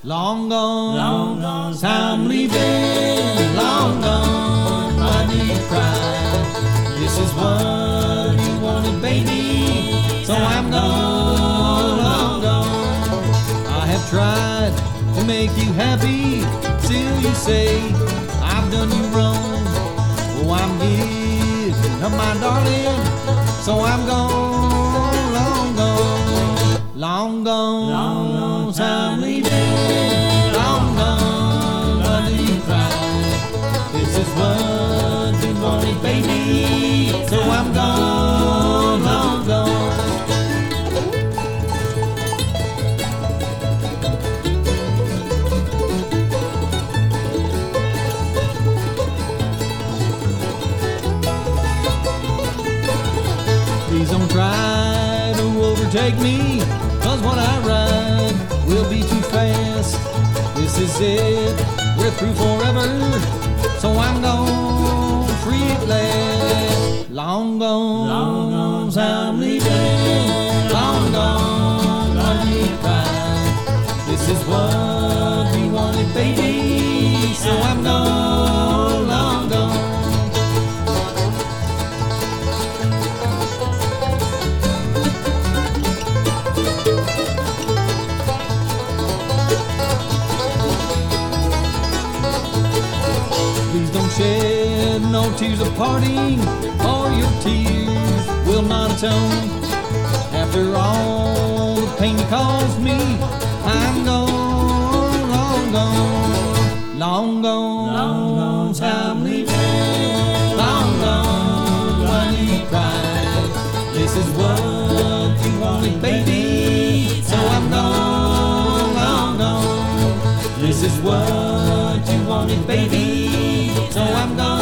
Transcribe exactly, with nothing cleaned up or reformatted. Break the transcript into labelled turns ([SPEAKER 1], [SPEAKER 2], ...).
[SPEAKER 1] Long gone, long gone, time leaving. Long gone, why do you cry? This is what you wanted, baby. So I'm gone, long gone. I have tried to make you happy. Still you say I've done you wrong. Oh, I'm giving up my darling. So I'm gone, long gone. Long gone, long gone, time leaving. Long gone, why do you cry? This is what you wanted, baby. So I'm gone, long gone. Please don't try to overtake me, 'cause what I ride will be too fast. This is it, we're through forever. So I'm gone, free at last. Long gone, long gone, time leaving. Long gone, why do you cry? This is what we wanted, baby. So I'm gone, long gone. Please don't shed no tears of parting, or your tears will not atone. After all the pain you caused me, I'm gone, long gone. Long gone, long gone, time leaving. Long gone, why do you cry? This is what you wanted, baby. So I'm gone, long gone. This is what you wanted, baby. So I'm gone.